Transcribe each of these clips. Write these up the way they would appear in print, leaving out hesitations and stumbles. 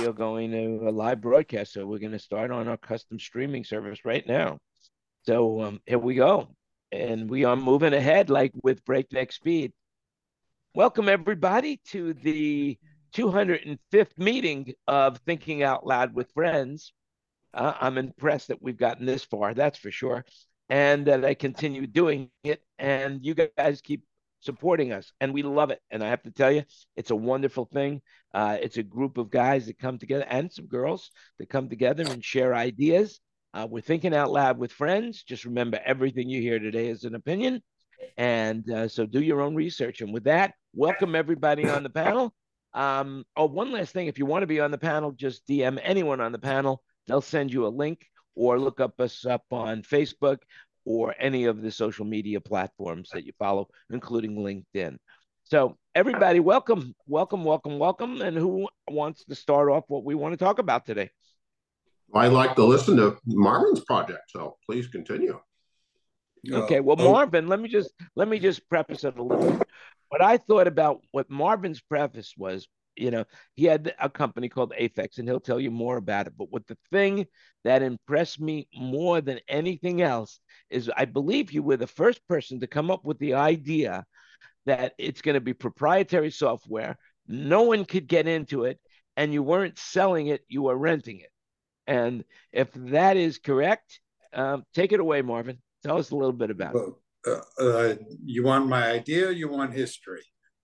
we are going to a live broadcast. So we're going to start on our custom streaming service right now. So here we go. And we are moving ahead like with breakneck speed. Welcome, everybody, to the 205th meeting of Thinking Out Loud with Friends. I'm impressed that we've gotten this far, that's for sure, and that I continue doing it. And you guys keep supporting us, and we love it. And I have to tell you, it's a wonderful thing. It's a group of guys that come together and some girls that come together and share ideas. We're thinking out loud with friends. Just remember, everything you hear today is an opinion. And so do your own research. And with that, welcome everybody on the panel. One last thing. If you want to be on the panel, just DM anyone on the panel. They'll send you a link, or look us up on Facebook or any of the social media platforms that you follow, including LinkedIn. So everybody, welcome, welcome, welcome, welcome. And who wants to start off what we want to talk about today? I like to listen to Marvin's project, so please continue. Okay, well, Marvin, let me just preface it a little bit. What I thought about what Marvin's preface was, he had a company called Aphex, and he'll tell you more about it. But what the thing that impressed me more than anything else is, I believe you were the first person to come up with the idea that it's going to be proprietary software. No one could get into it, and you weren't selling it, you were renting it. And if that is correct, take it away, Marvin. Tell us a little bit about it. You want my idea, or you want history?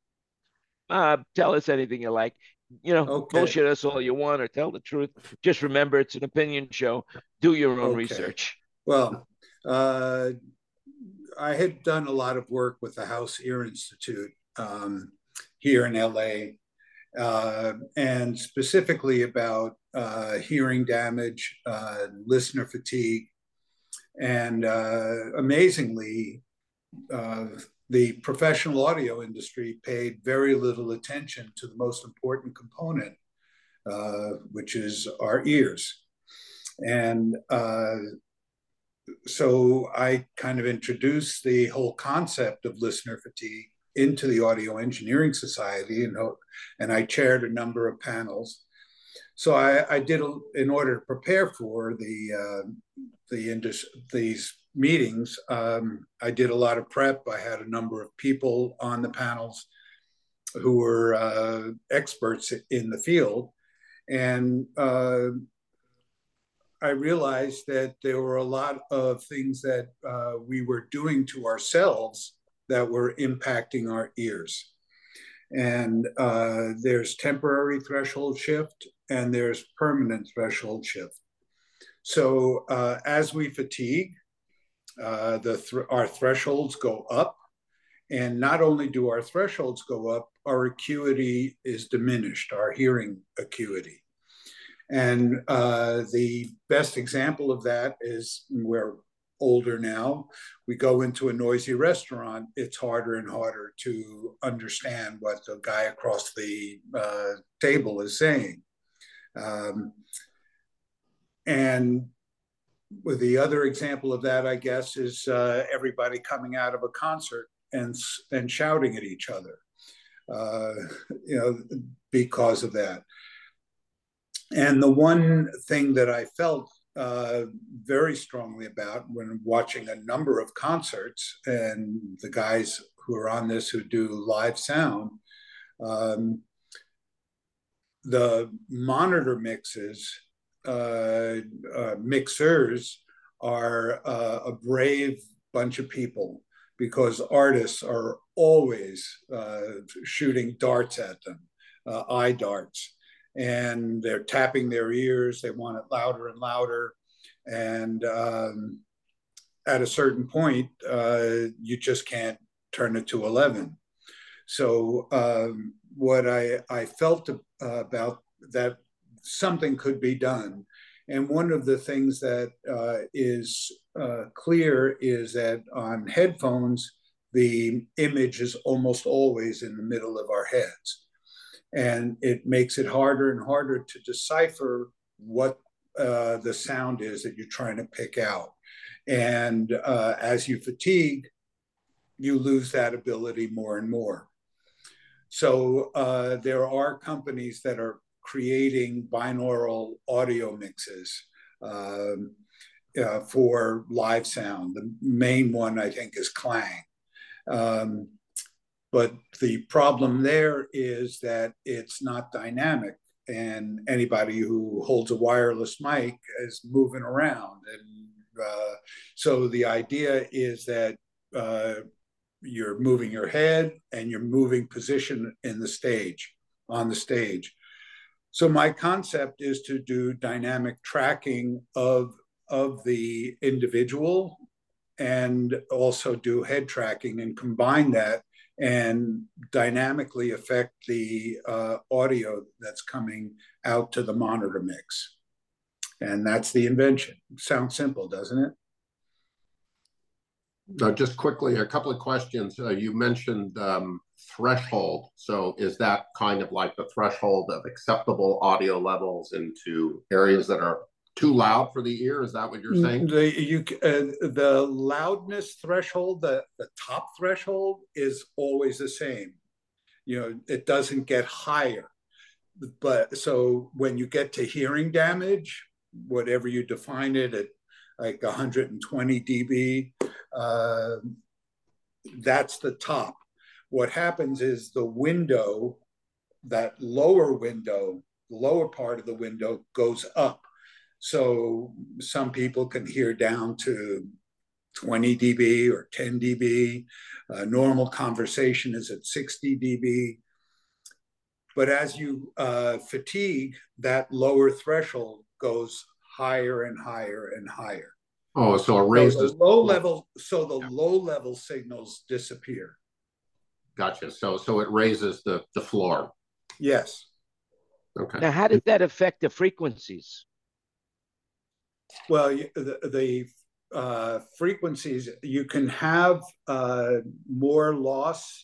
Tell us anything you like. Okay. Bullshit us all you want, or tell the truth. Just remember, it's an opinion show. Do your own research. Well, I had done a lot of work with the House Ear Institute here in LA, and specifically about hearing damage, listener fatigue. And amazingly, the professional audio industry paid very little attention to the most important component, which is our ears. And so I kind of introduced the whole concept of listener fatigue into the Audio Engineering Society, and I chaired a number of panels. So I did, in order to prepare for these meetings, I did a lot of prep. I had a number of people on the panels who were experts in the field. And I realized that there were a lot of things that we were doing to ourselves that were impacting our ears. And there's temporary threshold shift, and there's permanent threshold shift. So as we fatigue, our thresholds go up. And not only do our thresholds go up, our acuity is diminished, our hearing acuity. And the best example of that is, we're older now, we go into a noisy restaurant, it's harder and harder to understand what the guy across the table is saying. And with the other example of that, I guess, is everybody coming out of a concert and shouting at each other, because of that. And the one thing that I felt very strongly about when watching a number of concerts, and the guys who are on this who do live sound, the monitor mixers are a brave bunch of people, because artists are always shooting darts at them, eye darts. And they're tapping their ears. They want it louder and louder. And at a certain point, you just can't turn it to 11. So what I felt about that, something could be done. And one of the things that is clear is that on headphones, the image is almost always in the middle of our heads. And it makes it harder and harder to decipher what the sound is that you're trying to pick out. And as you fatigue, you lose that ability more and more. So there are companies that are creating binaural audio mixes for live sound. The main one, I think, is Klang. But the problem there is that it's not dynamic, and anybody who holds a wireless mic is moving around. And so the idea is that you're moving your head and you're moving position in the stage, on the stage. So my concept is to do dynamic tracking of the individual and also do head tracking and combine that and dynamically affect the audio that's coming out to the monitor mix. And that's the invention. Sounds simple, doesn't it? Just quickly, a couple of questions. You mentioned threshold. So is that kind of like the threshold of acceptable audio levels into areas that are too loud for the ear? Is that what you're saying? The loudness threshold, the top threshold is always the same. It doesn't get higher. But so when you get to hearing damage, whatever you define it at like 120 dB, that's the top. What happens is the window, that lower window, the lower part of the window goes up. So some people can hear down to 20 dB or 10 dB. Normal conversation is at 60 dB. But as you fatigue, that lower threshold goes higher and higher and higher. Oh, so it raises the low level signals disappear. Gotcha. So it raises the floor. Yes. Okay. Now, how does that affect the frequencies? Well, the frequencies, you can have more loss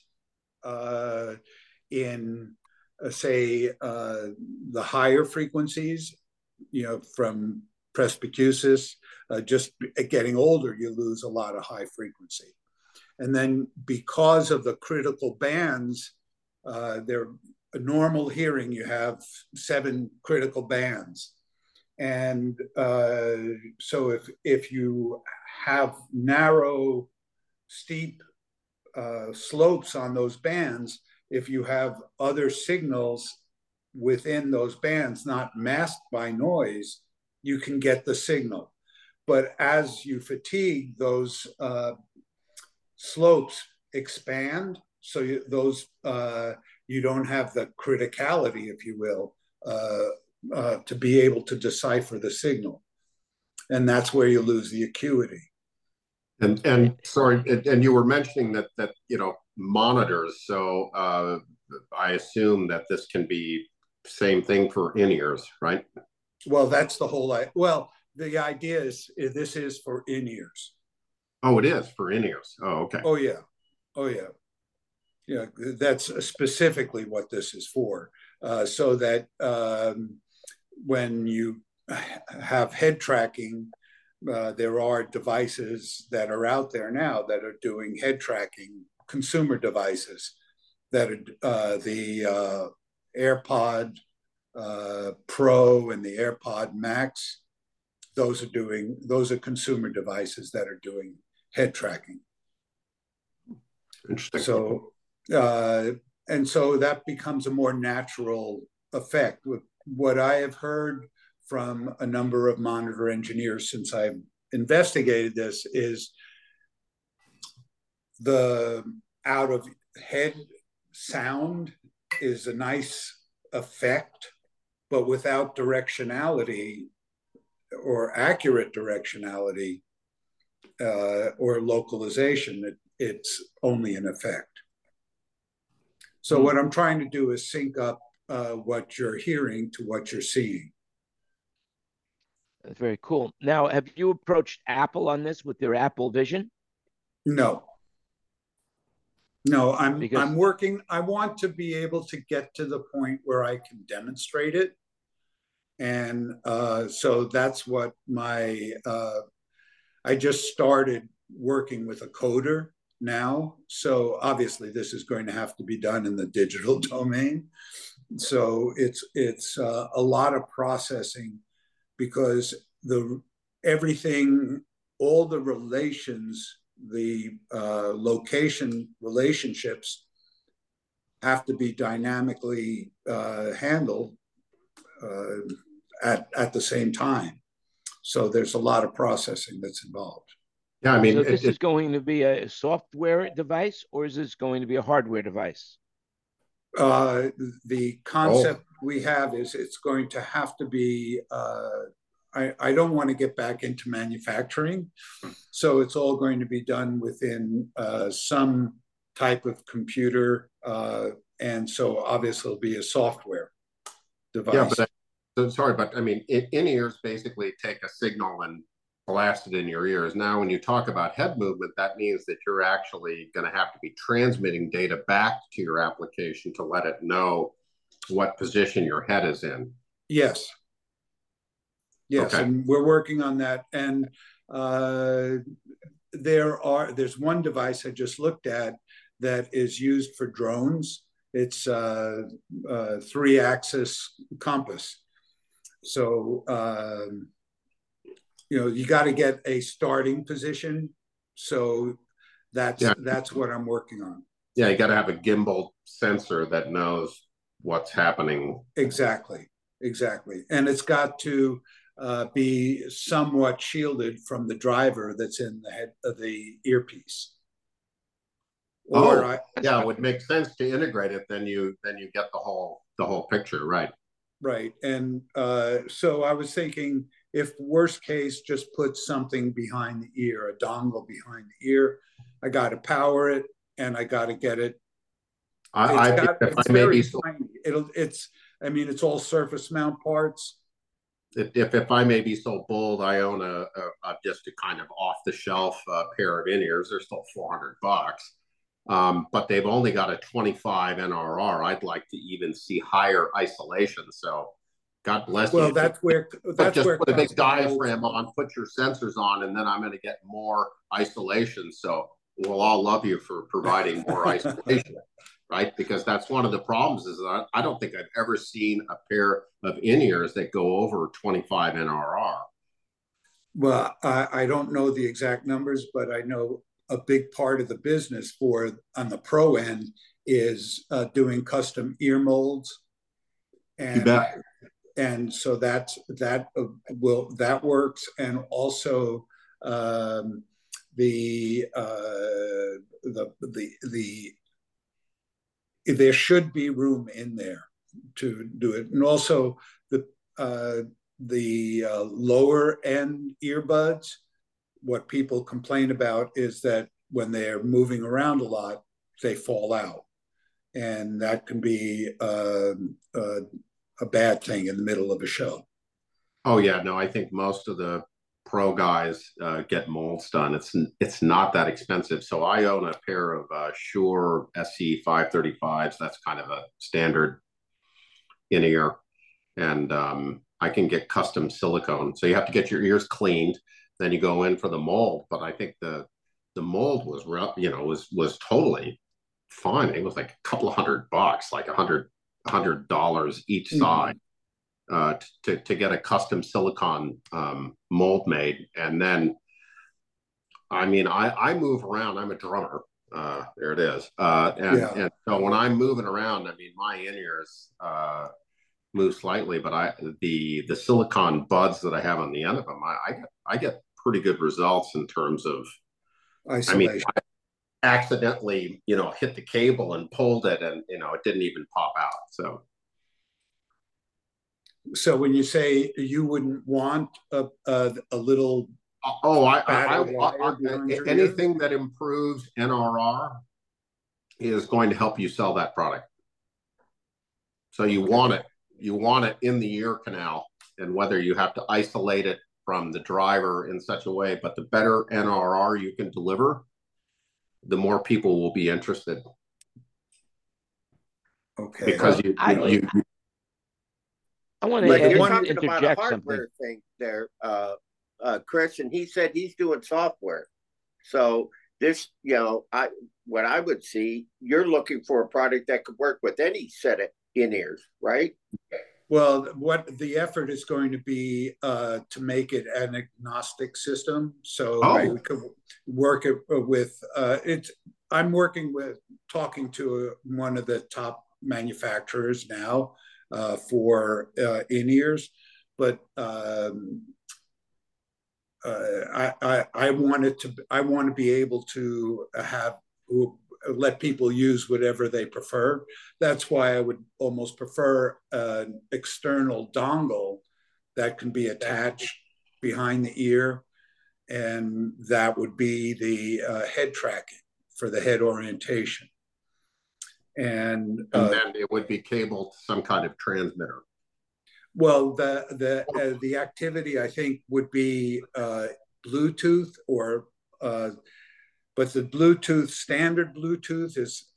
in, say, the higher frequencies, from presbycusis. Just getting older, you lose a lot of high frequency. And then because of the critical bands, they're a normal hearing, you have 7 critical bands. And so if you have narrow, steep slopes on those bands, if you have other signals within those bands not masked by noise, you can get the signal. But as you fatigue, those slopes expand, so you don't have the criticality, if you will, to be able to decipher the signal, and that's where you lose the acuity. And sorry, and you were mentioning that monitors. So I assume that this can be same thing for in-ears, right? Well, that's the whole. The idea is this is for in-ears. Oh, it is for in-ears. Oh, okay. Oh yeah. That's specifically what this is for, so that when you have head tracking, there are devices that are out there now that are doing head tracking, consumer devices that are the AirPod Pro and the AirPod Max. Those are consumer devices that are doing head tracking. Interesting. So and so that becomes a more natural effect. What I have heard from a number of monitor engineers since I've investigated this is the out of head sound is a nice effect, but without directionality or accurate directionality or localization, it's only an effect. So what I'm trying to do is sync up what you're hearing to what you're seeing. That's very cool. Now, have you approached Apple on this with their Apple Vision? No, I'm working. I want to be able to get to the point where I can demonstrate it. And so that's what I just started working with a coder now. So obviously this is going to have to be done in the digital domain. So it's a lot of processing because the everything, all the relations, the location relationships have to be dynamically handled at the same time. So there's a lot of processing that's involved. Yeah, I mean, So this is going to be a software device, or is this going to be a hardware device? The concept we have is it's going to have to be, I don't want to get back into manufacturing. So it's all going to be done within some type of computer. And so obviously it'll be a software device. Yeah, but so sorry, but I mean, in-ears basically take a signal and blast it in your ears. Now, when you talk about head movement, that means that you're actually going to have to be transmitting data back to your application to let it know what position your head is in. Yes. Yes, okay. And we're working on that. And there's one device I just looked at that is used for drones. It's a 3-axis compass. So you got to get a starting position. So that's what I'm working on. Yeah, you got to have a gimbal sensor that knows what's happening. Exactly. And it's got to be somewhat shielded from the driver that's in the head of the earpiece. Yeah, it would make sense to integrate it. Then you get the whole picture, right? Right. And so I was thinking, if worst case, just put something behind the ear, a dongle behind the ear. I got to power it, and I got to get it. It's very tiny. It's all surface mount parts. If I may be so bold, I own a just a kind of off the shelf pair of in-ears. They're still $400, but they've only got a 25 NRR. I'd like to even see higher isolation. So, God bless you. Well, that's where put a big diaphragm on, put your sensors on, and then I'm going to get more isolation. So we'll all love you for providing more isolation. Right? Because that's one of the problems is that I don't think I've ever seen a pair of in-ears that go over 25 NRR. Well, I don't know the exact numbers, but I know a big part of the business on the pro end is doing custom ear molds. And, you bet. And so that works. And also there should be room in there to do it. And also the lower end earbuds, what people complain about is that when they're moving around a lot, they fall out. And that can be a bad thing in the middle of a show. Oh yeah, no, I think most of the pro guys get molds done. It's not that expensive. So I own a pair of Shure SC 535s. That's kind of a standard in-ear, and I can get custom silicone. So you have to get your ears cleaned, then you go in for the mold. But I think the mold was totally fine. It was like a couple of $100, like $100 each side. To get a custom silicone mold made. And then, I mean, I move around. I'm a drummer. There it is. And so when I'm moving around, I mean, my in-ears move slightly, but the silicone buds that I have on the end of them, I get pretty good results in terms of isolation. I mean, I accidentally, hit the cable and pulled it, and it didn't even pop out. So when you say you wouldn't want a little anything that improves NRR is going to help you sell that product. So you want it in the ear canal, and whether you have to isolate it from the driver in such a way, but the better NRR you can deliver, the more people will be interested. Okay. Because I want to interject about a hardware thing there, Chris, and he said he's doing software. So this, what I would see, you're looking for a product that could work with any set of in-ears, right? Well, what the effort is going to be to make it an agnostic system, so Oh. we could work it with it's. I'm working with talking to one of the top manufacturers now for in-ears, but I want it to. I want to be able to have let people use whatever they prefer. That's why I would almost prefer an external dongle that can be attached behind the ear, and that would be the head tracking for the head orientation. And then it would be cabled to some kind of transmitter. Well, the activity I think would be Bluetooth or but the Bluetooth, standard Bluetooth is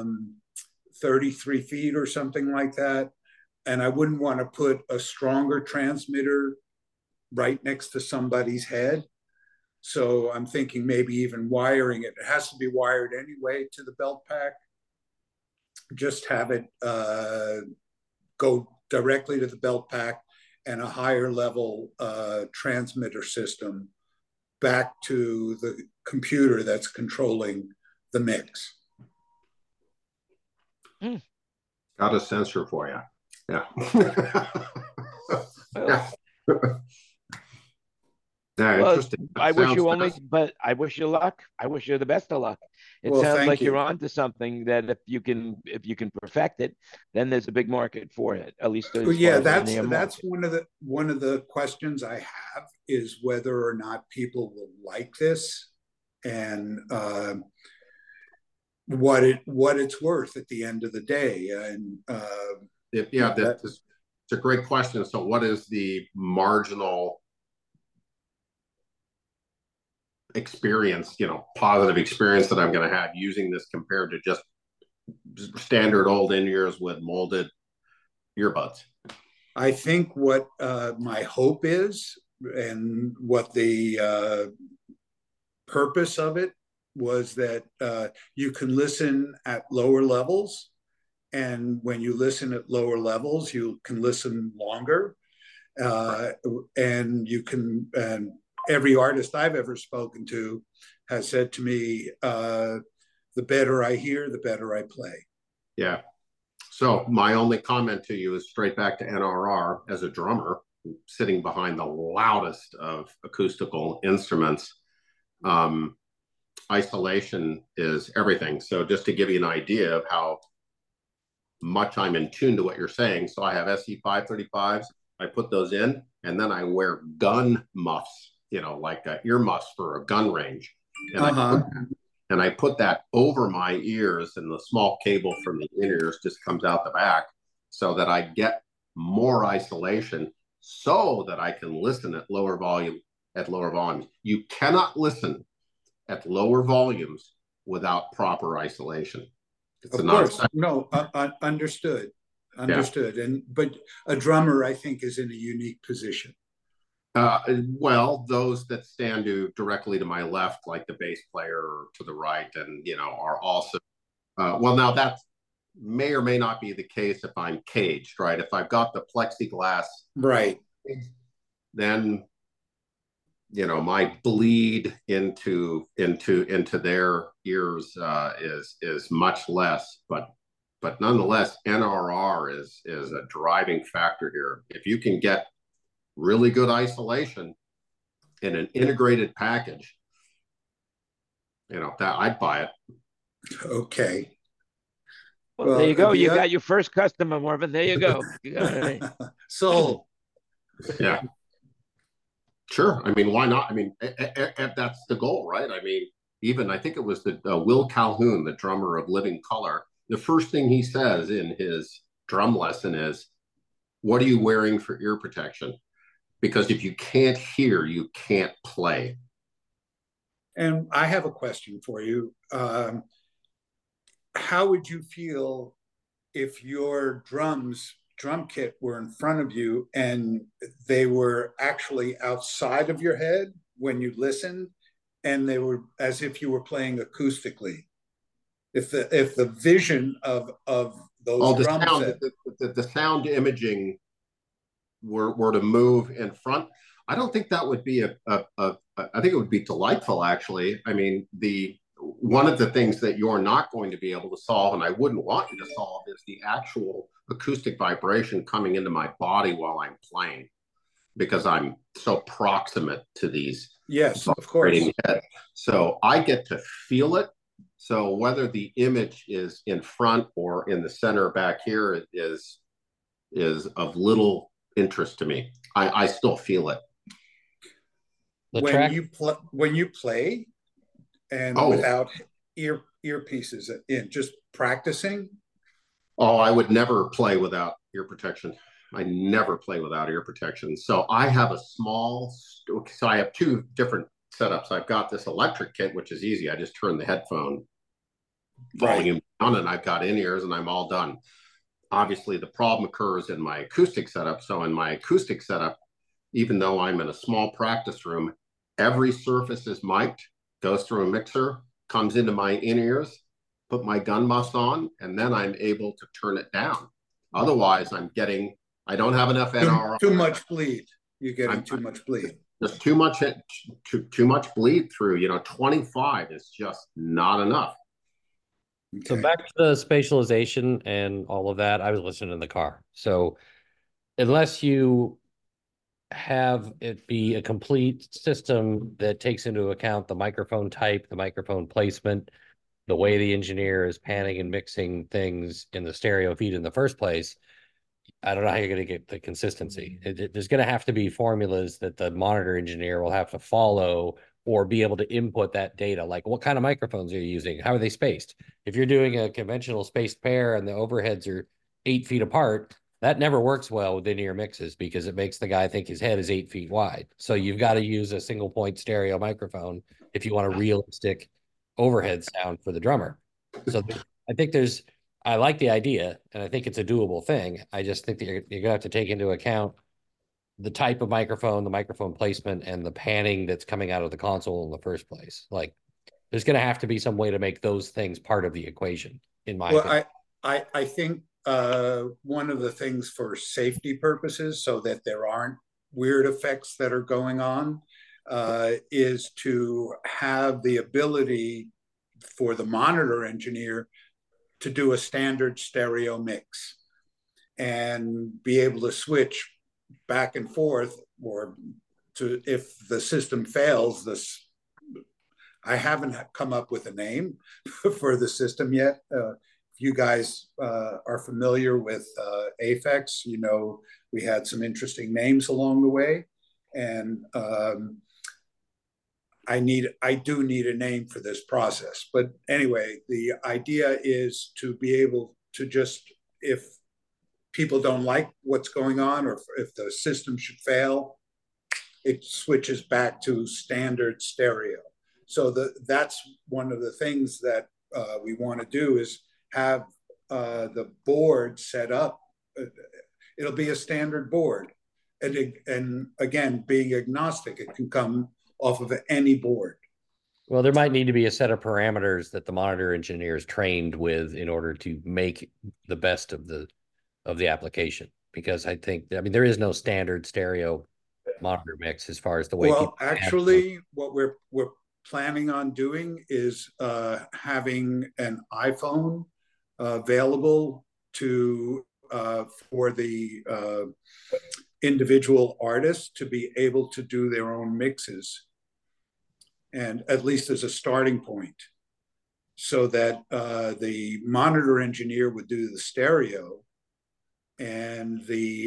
33 feet or something like that. And I wouldn't want to put a stronger transmitter right next to somebody's head. So I'm thinking maybe even wiring it. It has to be wired anyway to the belt pack. Just have it go directly to the belt pack and a higher level transmitter system back to the computer that's controlling the mix. Got a sensor for you. Yeah. Well, yeah, interesting. I wish you only, but I wish you luck. I wish you the best of luck. It sounds like you're onto something that if you can perfect it, then there's a big market for it. At least yeah, that's one of the questions I have is whether or not people will like this and what it's worth at the end of the day. And it's a great question. So, what is the marginal experience, positive experience that I'm going to have using this compared to just standard old in-ears with molded earbuds? I think what my hope is and what the purpose of it was that you can listen at lower levels. And when you listen at lower levels, you can listen longer. And you can, and every artist I've ever spoken to has said to me, the better I hear, the better I play. Yeah. So my only comment to you is straight back to NRR. As a drummer sitting behind the loudest of acoustical instruments, isolation is everything. So just to give you an idea of how much I'm in tune to what you're saying. So I have SE535s. I put those in, and then I wear gun muffs, like ear muffs for a gun range. And I put that over my ears, and the small cable from the in-ears just comes out the back so that I get more isolation so that I can listen at lower volumes. You cannot listen at lower volumes without proper isolation. Of course, no, understood. Yeah. But a drummer, I think, is in a unique position. Well, those that stand directly to my left, like the bass player, or to the right, and are also. Well, now that may or may not be the case if I'm caged, right? If I've got the plexiglass, right, then my bleed into their ears is much less, but nonetheless, NRR is a driving factor here. If you can get really good isolation in an integrated package, that I'd buy it. Okay. Well, there you go. You got your first customer, Marvin. There you go. Sold. Yeah. Sure. I mean, why not? I mean, that's the goal, right? I mean, even I think it was the Will Calhoun, the drummer of Living Colour. The first thing he says in his drum lesson is, "What are you wearing for ear protection? Because if you can't hear, you can't play." And I have a question for you. How would you feel if your drum kit were in front of you and they were actually outside of your head when you listened, and they were as if you were playing acoustically? If the vision of those Oh, the drum sound, sets. the sound imaging were to move in front. I don't think that would be I think it would be delightful, actually. I mean, one of the things that you're not going to be able to solve, and I wouldn't want you to solve, is the actual acoustic vibration coming into my body while I'm playing, because I'm so proximate to these Yes, of course. vibrating heads. So I get to feel it. So whether the image is in front or in the center back here is of little interest to me. I still feel it. When you play and Oh, without earpieces in, just practicing. oh, I would never play without ear protection. I never play without ear protection. So I have so I have two different setups. I've got this electric kit, which is easy. I just turn the headphone volume down and I've got in-ears and I'm all done. Obviously, the problem occurs in my acoustic setup. So in my acoustic setup, even though I'm in a small practice room, every surface is mic'd, goes through a mixer, comes into my in-ears, put my gun must on, and then I'm able to turn it down. Otherwise, I don't have enough NR. Too much bleed. You're getting too much bleed. Just too much bleed through. 25 is just not enough. So back to the spatialization and all of that, I was listening in the car. So unless you have it be a complete system that takes into account the microphone type, the microphone placement, the way the engineer is panning and mixing things in the stereo feed in the first place, I don't know how you're going to get the consistency. There's going to have to be formulas that the monitor engineer will have to follow or be able to input that data. Like, what kind of microphones are you using? How are they spaced? If you're doing a conventional spaced pair and the overheads are 8 feet apart, that never works well with in-ear mixes because it makes the guy think his head is 8 feet wide. So you've got to use a single point stereo microphone if you want a realistic overhead sound for the drummer. So I think I like the idea, and I think it's a doable thing. I just think that you're going to have to take into account the type of microphone, the microphone placement, and the panning that's coming out of the console in the first place. Like, there's going to have to be some way to make those things part of the equation, in my opinion. I think one of the things for safety purposes, so that there aren't weird effects that are going on, is to have the ability for the monitor engineer to do a standard stereo mix and be able to switch back and forth, or to, if the system fails, I haven't come up with a name for the system yet. If you guys are familiar with Aphex, we had some interesting names along the way, and I do need a name for this process. But anyway, the idea is to be able to just, if people don't like what's going on, or if the system should fail, it switches back to standard stereo. So that's one of the things that we want to do, is have the board set up. It'll be a standard board. And again, being agnostic, it can come off of any board. Well, there might need to be a set of parameters that the monitor engineer is trained with in order to make the best of the application. Because I mean, there is no standard stereo monitor mix as far as the way people actually what we're planning on doing is having an iPhone available to for the individual artists to be able to do their own mixes, and at least as a starting point, so that the monitor engineer would do the stereo, and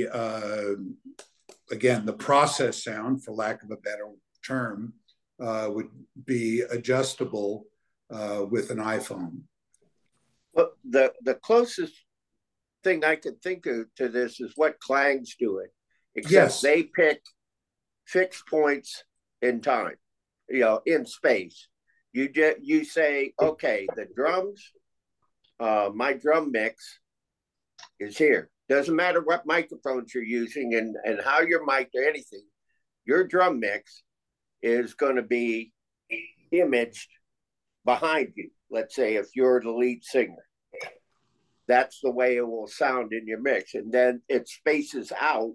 again, the process sound, for lack of a better term, would be adjustable with an iPhone. Well, the closest thing I could think of to this is what Klang's doing, except they pick fixed points in time, in space. You say, okay, the drums, my drum mix is here. Doesn't matter what microphones you're using and how you're mic'd or anything, your drum mix is going to be imaged behind you. Let's say if you're the lead singer. that's the way it will sound in your mix, and then it spaces out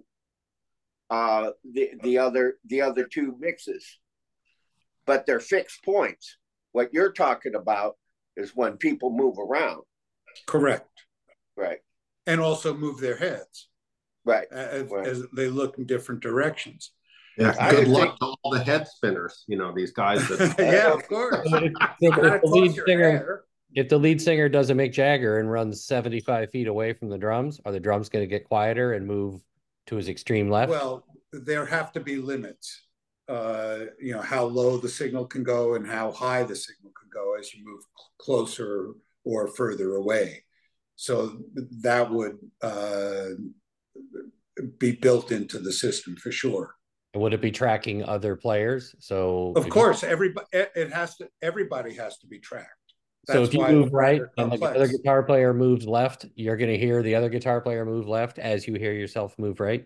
the other two mixes, but they're fixed points. What you're talking about is when people move around. Correct. Right. And also move their heads. Right. As they look in different directions. Yeah. Good luck to all the head spinners. You know, these guys that yeah, of course. If the lead singer does a Mick Jagger and runs 75 feet away from the drums, are the drums going to get quieter and move to his extreme left? Well, there have to be limits. You know, how low the signal can go and how high the signal can go as you move closer or further away. So that would be built into the system for sure. And would it be tracking other players? So of course, everybody has to be tracked. So if you move right and the other guitar player moves left, you're going to hear the other guitar player move left as you hear yourself move right.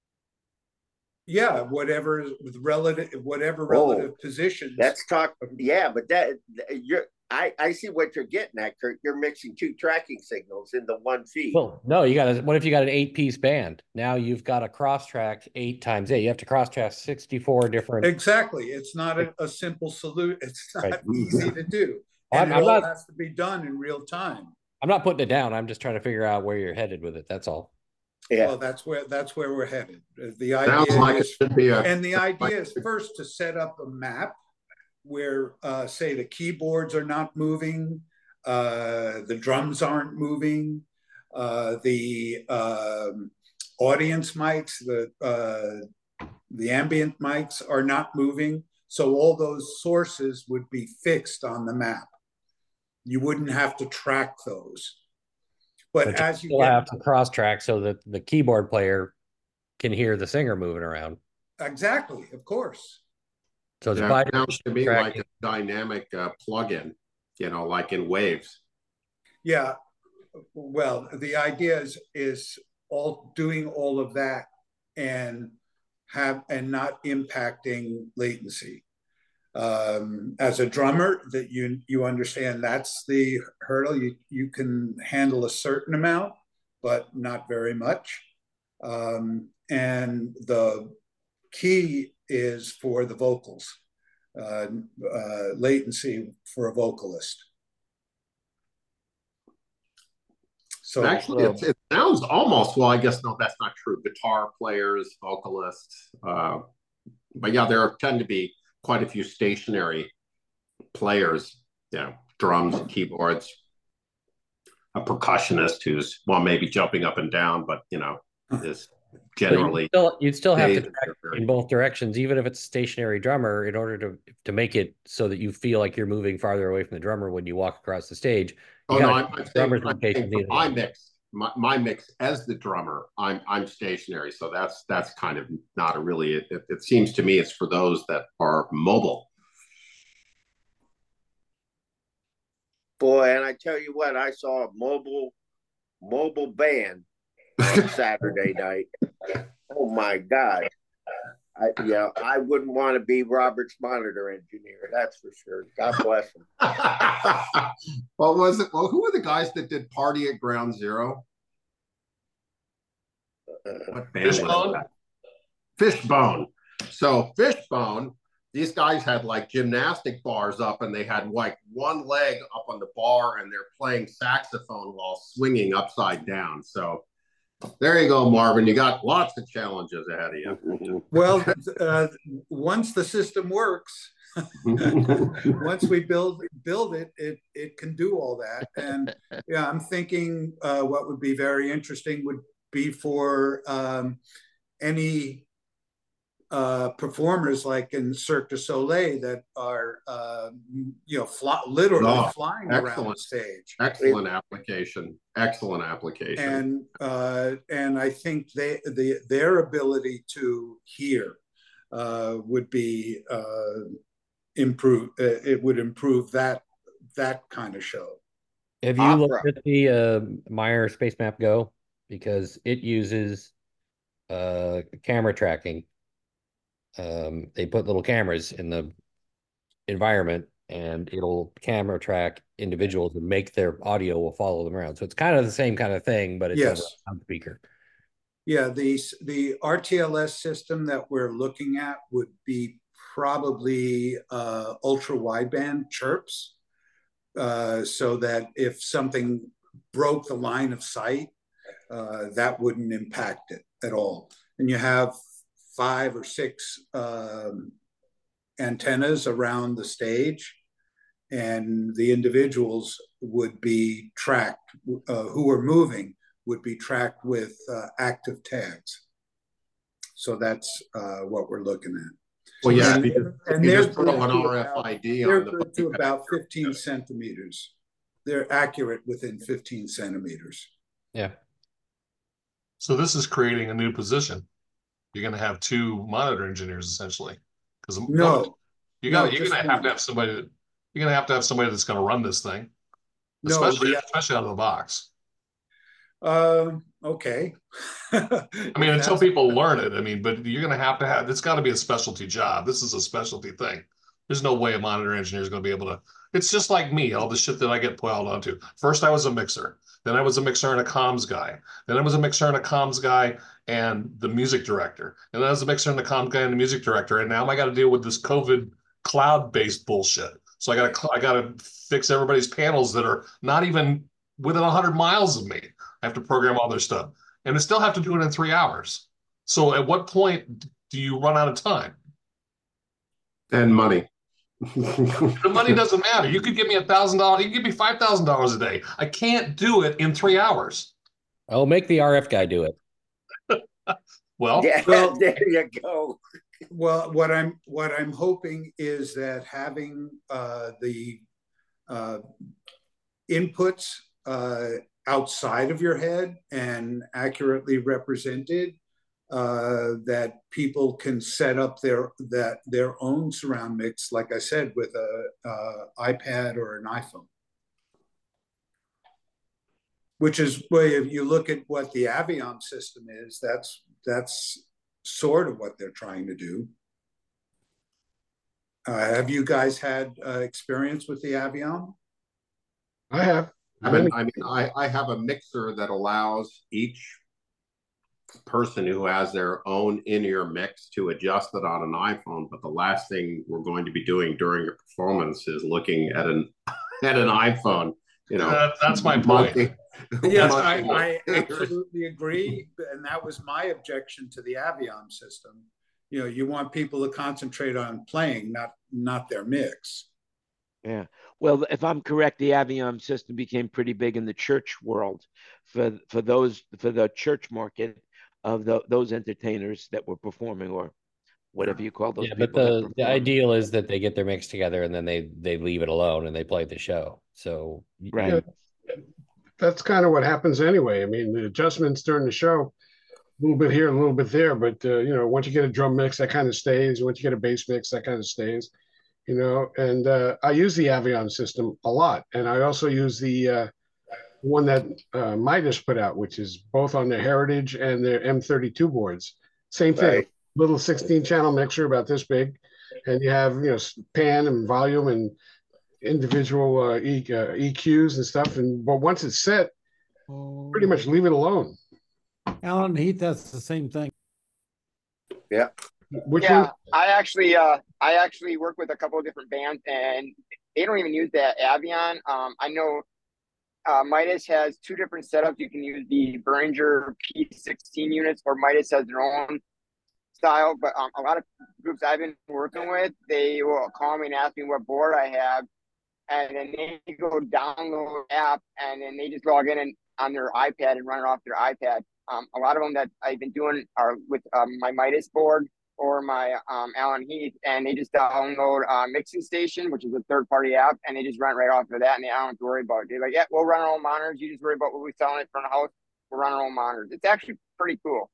Yeah, whatever relative positions. Let's talk. Yeah, but I see what you're getting at, Kurt. You're mixing two tracking signals into one feed. Well, no, what if you got an 8-piece band? Now you've got a cross track 8 times 8. You have to cross track 64 different. Exactly. It's not a simple solution. It's not easy to do. And it all has to be done in real time. I'm not putting it down. I'm just trying to figure out where you're headed with it. That's all. Yeah. Well, that's where we're headed. The idea is first to set up a map where, say, the keyboards are not moving, the drums aren't moving, the audience mics, the ambient mics are not moving. So all those sources would be fixed on the map. You wouldn't have to track those. But as you have to cross track so that the keyboard player can hear the singer moving around. Exactly, of course. So it sounds to me like a dynamic plugin, you know, like in Waves. Yeah. Well, the idea is doing all of that and not impacting latency. As a drummer, that you understand that's the hurdle. You can handle a certain amount, but not very much. And the key is for the vocals, latency for a vocalist. So actually, it sounds almost, well, I guess, no, that's not true. Guitar players, vocalists, but yeah, there tend to be quite a few stationary players, you know, drums, keyboards, a percussionist who's, well, maybe jumping up and down, but, you know, is generally. You'd still have to track in both directions, even if it's a stationary drummer, in order to make it so that you feel like you're moving farther away from the drummer when you walk across the stage. Oh, no, I'm saying my mix as the drummer, I'm stationary, so that's kind of not a really. It seems to me it's for those that are mobile. Boy, and I tell you what, I saw a mobile band on Saturday night. Oh my God. I wouldn't want to be Robert's monitor engineer. That's for sure. God bless him. What was it? Well, who were the guys that did Party at Ground Zero? What band was that? Fishbone. So Fishbone, these guys had like gymnastic bars up, and they had like one leg up on the bar, and they're playing saxophone while swinging upside down. So there you go, Marvin. You got lots of challenges ahead of you. Well, once the system works, once we build it, it can do all that. And yeah, I'm thinking what would be very interesting would be for any performers like in Cirque du Soleil that are literally flying around the stage. Excellent application. And I think their ability to hear would be improve. It would improve that kind of show. Have you looked at the Meyer Space Map Go? Because it uses camera tracking. They put little cameras in the environment and it'll camera track individuals and make their audio will follow them around. So it's kind of the same kind of thing, but it's over a loudspeaker. Yeah, the RTLS system that we're looking at would be probably ultra wideband chirps, so that if something broke the line of sight, that wouldn't impact it at all. And you have 5 or 6 antennas around the stage, and the individuals would be tracked, who are moving would be tracked with active tags. So that's what we're looking at. Well, yeah, and they're just put an RFID on the to about 15 centimeters. They're accurate within 15 centimeters. Yeah. So this is creating a new position. You're going to have 2 monitor engineers essentially, because you're going to have to have somebody. You're going to have somebody that's going to run this thing, especially out of the box. Okay. I mean, until people learn it, I mean, but you're going to have, it's got to be a specialty job. This is a specialty thing. There's no way a monitor engineer is going to be able to, it's just like me, all the shit that I get piled onto. First, I was a mixer. Then I was a mixer and a comms guy. Then I was a mixer and a comms guy and the music director. And then I was a mixer and a comms guy and the music director. And now I got to deal with this COVID cloud-based bullshit. So I got to fix everybody's panels that are not even within 100 miles of me. I have to program all their stuff, and I still have to do it in 3 hours. So at what point do you run out of time? And money. The money doesn't matter. You could give me $1,000. You could give me $5,000 a day. I can't do it in 3 hours. I'll make the RF guy do it. Well, there you go. Well, what I'm hoping is that having the inputs outside of your head and accurately represented, that people can set up their own surround mix, like I said, with a iPad or an iPhone. Which is where, if you look at what the Aviom system is, that's sort of what they're trying to do. Have you guys had experience with the Aviom? I have. I have a mixer that allows each person who has their own in-ear mix to adjust it on an iPhone. But the last thing we're going to be doing during a performance is looking at an iPhone. You know, that's my point. Yes, I absolutely agree, and that was my objection to the Aviom system. You know, you want people to concentrate on playing, not their mix. Yeah. Well, if I'm correct, the Aviom system became pretty big in the church world for the church market of those entertainers that were performing, or whatever you call those. Yeah, but the ideal is that they get their mix together and then they leave it alone and they play the show. So right. Yeah, that's kind of what happens anyway. I mean, the adjustments during the show, a little bit here, a little bit there, but you know, once you get a drum mix, that kind of stays. Once you get a bass mix, that kind of stays. You know, and I use the Aviom system a lot, and I also use the one that Midas put out, which is both on their Heritage and their M32 boards. Same thing, right. Little 16-channel mixer about this big, and you have, you know, pan and volume and individual EQs and stuff. But once it's set, pretty much leave it alone. Alan Heath, that's the same thing. Yeah. Which one? I actually work with a couple of different bands, and they don't even use that Aviom. I know Midas has 2 different setups. You can use the Behringer P16 units, or Midas has their own style. But a lot of groups I've been working with, they will call me and ask me what board I have, and then they go download the app, and then they just log in on their iPad and run it off their iPad. A lot of them that I've been doing are with my Midas board or my Alan Heath, and they just download Mixing Station, which is a third-party app, and they just run right off of that, and they don't have to worry about it. They're like, yeah, we'll run our own monitors. You just worry about what we're selling it from the house. We'll run our own monitors. It's actually pretty cool.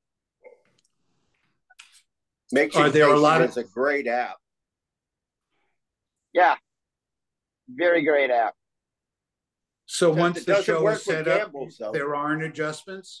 Mixing Station is a great app. Yeah, very great app. So once the show is set up, there aren't adjustments?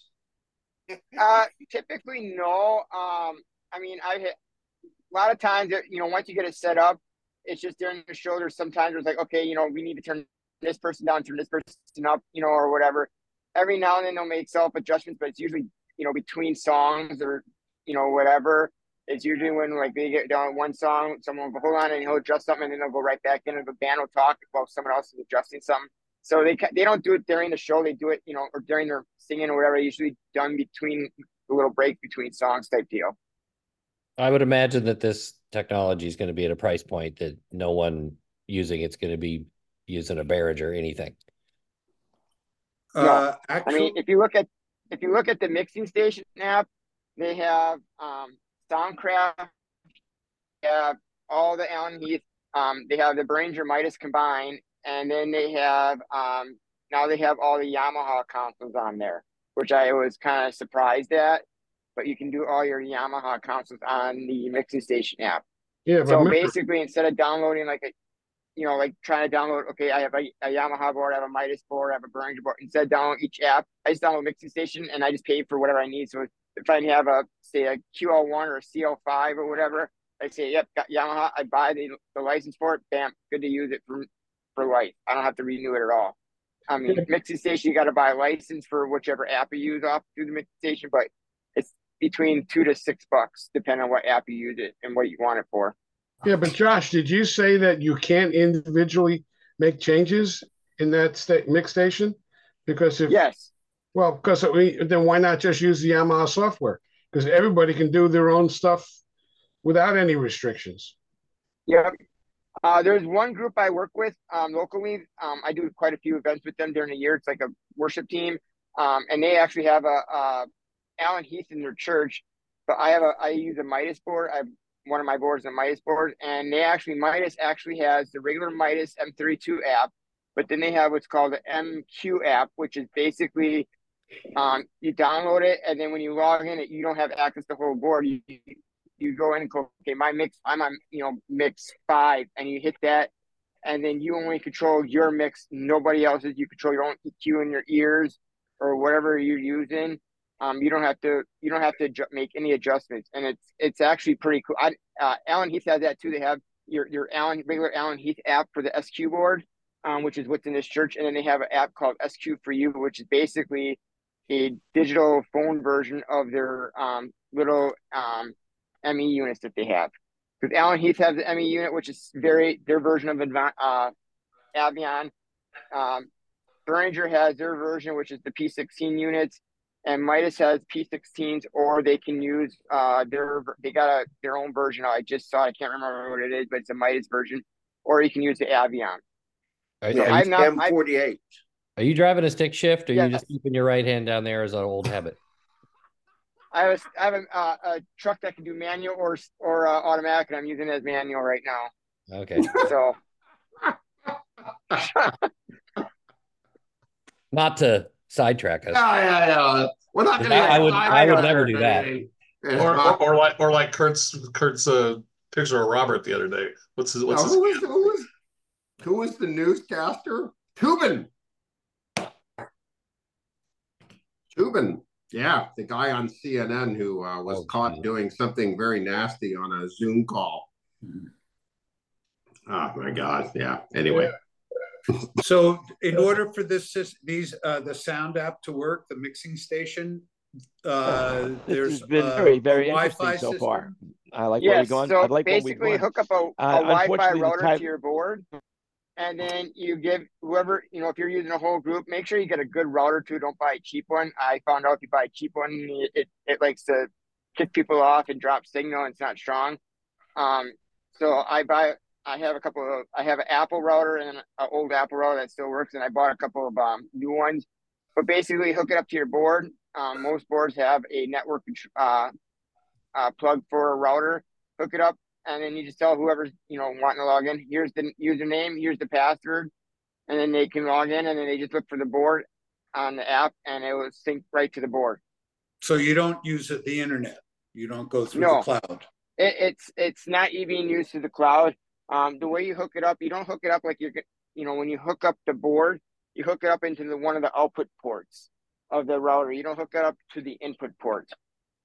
Typically, no. I mean, a lot of times, you know, once you get it set up, it's just during the show. There's sometimes it's like, okay, you know, we need to turn this person down, turn this person up, you know, or whatever. Every now and then they'll make self adjustments, but it's usually, you know, between songs or, you know, whatever. It's usually when like they get down one song, someone will go, hold on, and he'll adjust something, and then they'll go right back in, and the band will talk while someone else is adjusting something. So they don't do it during the show. They do it, you know, or during their singing or whatever. Usually done between the little break between songs type deal. I would imagine that this technology is going to be at a price point that no one using it's going to be using a Behringer or anything. No. Actually, I mean, if you look at the Mixing Station app, they have Soundcraft, they have all the Allen Heath, they have the Behringer Midas combined, and then they have now they have all the Yamaha consoles on there, which I was kind of surprised at. But you can do all your Yamaha consoles on the Mixing Station app. Yeah. But so basically, instead of downloading like trying to download, okay, I have a Yamaha board, I have a Midas board, I have a Behringer board. Instead of downloading each app, I just download Mixing Station and I just pay for whatever I need. So if I have a QL1 or a CL5 or whatever, I say, yep, got Yamaha. I buy the license for it. Bam, good to use it for life. I don't have to renew it at all. I mean, Mixing Station, you got to buy a license for whichever app you use off through the Mixing Station, but it's between $2 to $6, depending on what app you use it and what you want it for. Yeah, but Josh, did you say that you can't individually make changes in that mix station? Because yes. Well, because then why not just use the Yamaha software? Because everybody can do their own stuff without any restrictions. Yep. There's one group I work with locally. I do quite a few events with them during the year. It's like a worship team, and they actually have a Allen Heath in their church. But I use a Midas board. One of my boards is a Midas board, and Midas actually has the regular Midas M32 app, but then they have what's called the MQ app, which is basically you download it, and then when you log in, you don't have access to the whole board. You go in and go, okay, my mix, I'm on mix 5, and you hit that, and then you only control your mix, nobody else's. You control your own EQ in your ears or whatever you're using. You don't have to make any adjustments, and it's actually pretty cool. Allen Heath has that too. They have your regular Allen Heath app for the SQ board, which is what's in this church, and then they have an app called SQ for You, which is basically a digital phone version of their little ME units that they have. Because Allen Heath has the ME unit, which is their version of Avion. Behringer has their version, which is the P16 units, and Midas has P16s, or they can use they got their own version. I just saw, I can't remember what it is, but it's a Midas version, or you can use the Avion. I'm not M48. Are you driving a stick shift, or are you just keeping your right hand down there as an old habit? I have a truck that can do manual or automatic, and I'm using it as manual right now. Okay. So, not to sidetrack us. Yeah. We're not going to. I would never do that. Or like Kurt's picture of Robert the other day. Who was the newscaster? Tubin. Yeah, the guy on CNN who was caught doing something very nasty on a Zoom call. Oh my God! Yeah. Anyway. So, in order for the sound app to work, the Mixing Station, there's been very, very interesting so far. I like where we're going. So I like basically, hook up a Wi-Fi router to your board, and then you give whoever, if you're using a whole group, make sure you get a good router too. Don't buy a cheap one. I found out if you buy a cheap one, it likes to kick people off and drop signal, and it's not strong. So I have an Apple router and an old Apple router that still works, and I bought a couple of new ones. But basically, hook it up to your board. Most boards have a network plug for a router. Hook it up, and then you just tell whoever's wanting to log in, here's the username, here's the password, and then they can log in, and then they just look for the board on the app, and it will sync right to the board. So you don't use the internet. You don't go through the cloud. It's not even used to the cloud. The way you hook it up, you don't hook it up like when you hook up the board, you hook it up into one of the output ports of the router. You don't hook it up to the input port.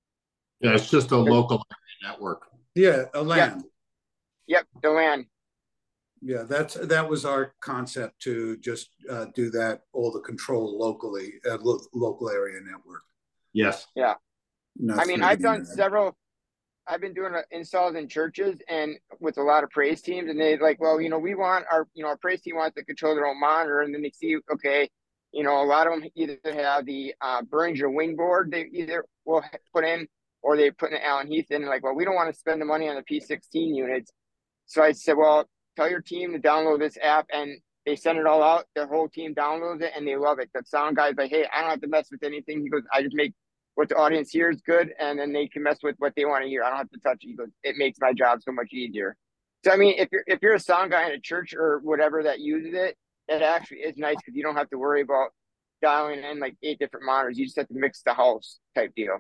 Yeah, it's just a local network. Yeah, a LAN. Yep, the LAN. Yeah, that was our concept, to just do that, all the control locally, local area network. Yes. Yeah. Not I mean, I've done several. I've been doing installs in churches and with a lot of praise teams, and they like, well, we want our praise team wants to control their own monitor, and then they see, okay, a lot of them either have the Behringer wing board they either will put in, or they put an Allen Heath in, and like, well, we don't want to spend the money on the P16 units. So I said, well, tell your team to download this app, and they send it all out. Their whole team downloads it, and they love it. The sound guy's like, hey, I don't have to mess with anything. He goes, I just make what the audience hears good, and then they can mess with what they want to hear. I don't have to touch it. He goes, it makes my job so much easier. So I mean, if you're a sound guy in a church or whatever that uses it, it actually is nice because you don't have to worry about dialing in like 8 different monitors. You just have to mix the house type deal.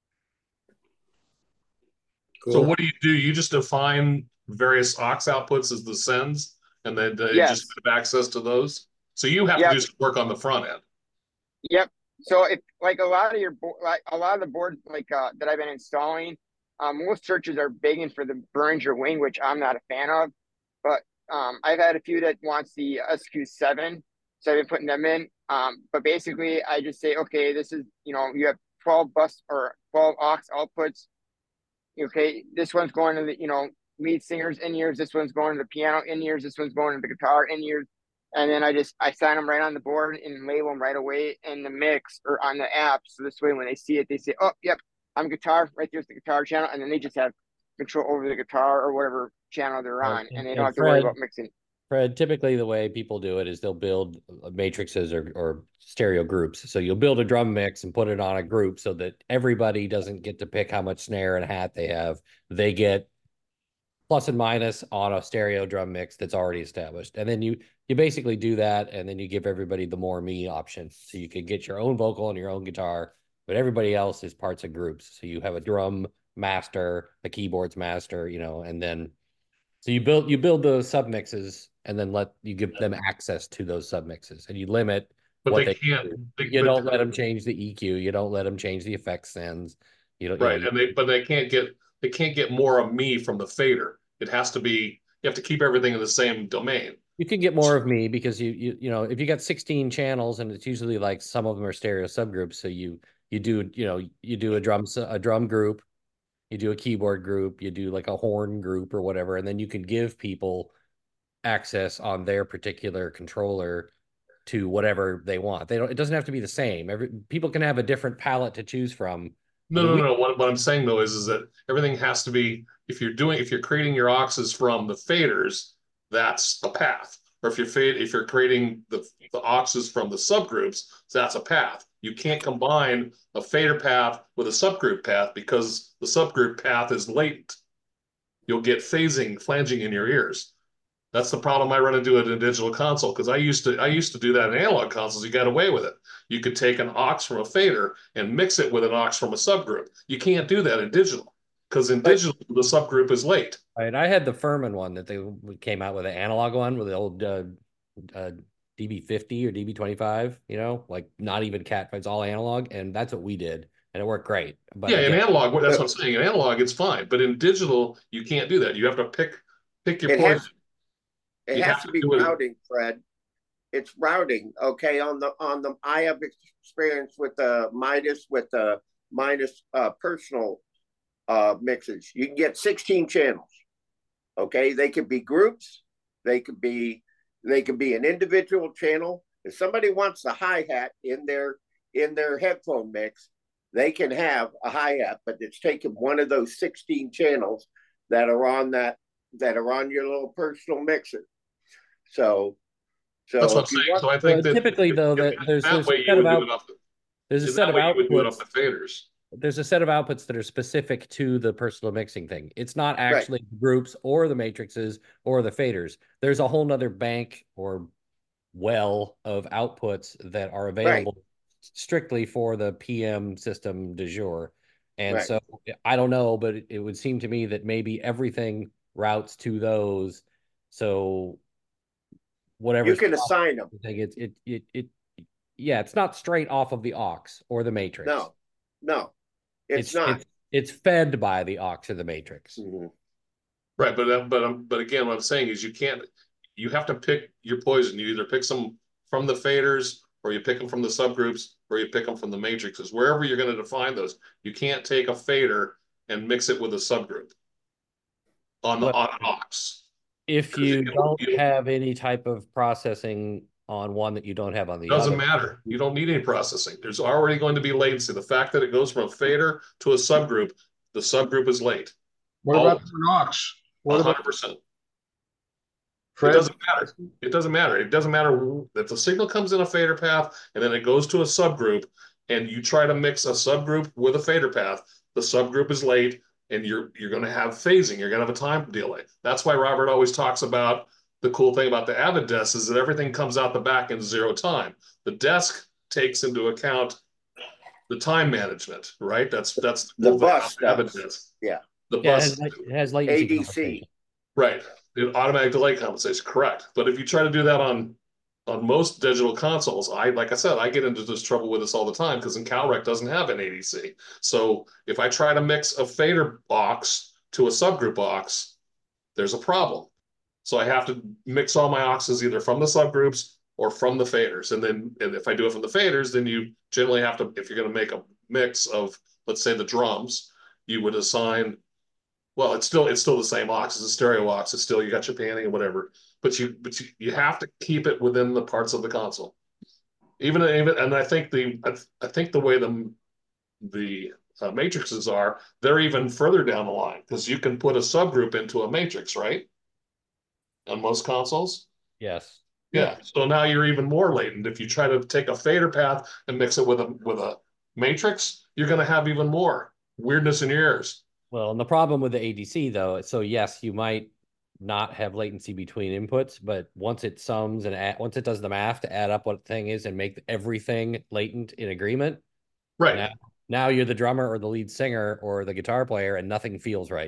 Cool. So what do? You just define various aux outputs as the sends, and then you just have access to those. So you have to do some work on the front end. Yep. So if like a lot of the boards like that I've been installing, most churches are begging for the Behringer wing, which I'm not a fan of. But I've had a few that wants the SQ7, so I've been putting them in. But basically, I just say, okay, this is you have 12 bus or 12 aux outputs. Okay, this one's going to the lead singers in ears. This one's going to the piano in ears. This one's going to the guitar in ears. And then I sign them right on the board and label them right away in the mix or on the app. So this way, when they see it, they say, oh, yep, I'm guitar. Right there's the guitar channel. And then they just have control over the guitar or whatever channel they're on. And they don't have to worry about mixing. Fred, typically the way people do it is they'll build matrices or stereo groups. So you'll build a drum mix and put it on a group so that everybody doesn't get to pick how much snare and hat they have. They get plus and minus on a stereo drum mix that's already established. And then you basically do that, and then you give everybody the more me option. So you can get your own vocal and your own guitar, but everybody else is parts of groups. So you have a drum master, a keyboards master, and then so you build those submixes, and then you give them access to those submixes, and you limit but they can't. You don't let them change the EQ. You don't let them change the effects sends. You don't right, and they can't get more of me from the fader. It has to be. You have to keep everything in the same domain. You can get more of me because you if you got 16 channels, and it's usually like some of them are stereo subgroups. So you do a drum group. You do a keyboard group, you do like a horn group or whatever, and then you can give people access on their particular controller to whatever they want. It doesn't have to be the same. People can have a different palette to choose from. No. What I'm saying though is that everything has to be, if you're creating your auxes from the faders, that's a path. Or if you're creating the auxes from the subgroups, that's a path. You can't combine a fader path with a subgroup path because the subgroup path is latent. You'll get flanging in your ears. That's the problem I run into in a digital console, because I used to do that in analog consoles. You got away with it. You could take an aux from a fader and mix it with an aux from a subgroup. You can't do that in digital, because in digital the subgroup is late. Right. I had the Furman one that they came out with, an analog one with the old DB50 or DB25, like not even cat, it's all analog, and that's what we did, and it worked great. But yeah, in analog, that's what I'm saying. In analog, it's fine, but in digital, you can't do that. You have to pick your poison. It has to be routing, Fred. It's routing. Okay, on the I have experience with the Midas personal mixes. You can get 16 channels. Okay, they could be groups. They could be an individual channel. If somebody wants the hi-hat in their headphone mix, they can have a hi-hat, but it's taking one of those 16 channels that are on your little personal mixer. So that's what I'm saying. So I think that typically though that there's a set of outputs. There's a set of outputs that are specific to the personal mixing thing. It's not actually groups or the matrices or the faders. There's a whole nother bank or well of outputs that are available strictly for the PM system du jour. And so I don't know, but it would seem to me that maybe everything routes to those. So whatever you can assign them. It's not straight off of the aux or the matrix. No, it's not. It's fed by the aux or the matrix. Mm-hmm. Right, but again, what I'm saying is you can't. you have to pick your poison. You either pick some from the faders, or you pick them from the subgroups, or you pick them from the matrices. Wherever you're going to define those, you can't take a fader and mix it with a subgroup on an aux. If you don't have any type of processing on one that you don't have on the other. other. Doesn't matter. You don't need any processing. There's already going to be latency. The fact that it goes from a fader to a subgroup, the subgroup is late. What about an aux? 100%. It doesn't matter. It doesn't matter. It doesn't matter if the signal comes in a fader path and then it goes to a subgroup, and you try to mix a subgroup with a fader path, the subgroup is late, and you're going to have phasing. You're going to have a time delay. That's why Robert always talks about the cool thing about the Avid desk is that everything comes out the back in 0 time. The desk takes into account the time management, right? That's the bus Avid desk. Yeah. The bus it has latency. ADC. Right. The automatic delay compensation, correct. But if you try to do that on most digital consoles, like I said, I get into this trouble with this all the time because CalREC doesn't have an ADC. So if I try to mix a fader aux to a subgroup aux, there's a problem. So I have to mix all my auxes either from the subgroups or from the faders. And if I do it from the faders, then you generally have to, if you're going to make a mix of, let's say, the drums, you would assign, well, it's still the same aux. It's a stereo aux. It's still, you got your panning and whatever, but you have to keep it within the parts of the console. And I think the way the matrices are, they're even further down the line because you can put a subgroup into a matrix, right? On most consoles. Yes. Yeah. So now you're even more latent. If you try to take a fader path and mix it with a matrix, you're going to have even more weirdness in your ears. Well, and the problem with the ADC though, so yes, you might not have latency between inputs, but once it sums and once it does the math to add up what the thing is and make everything latent in agreement, right? Now you're the drummer or the lead singer or the guitar player, and nothing feels right.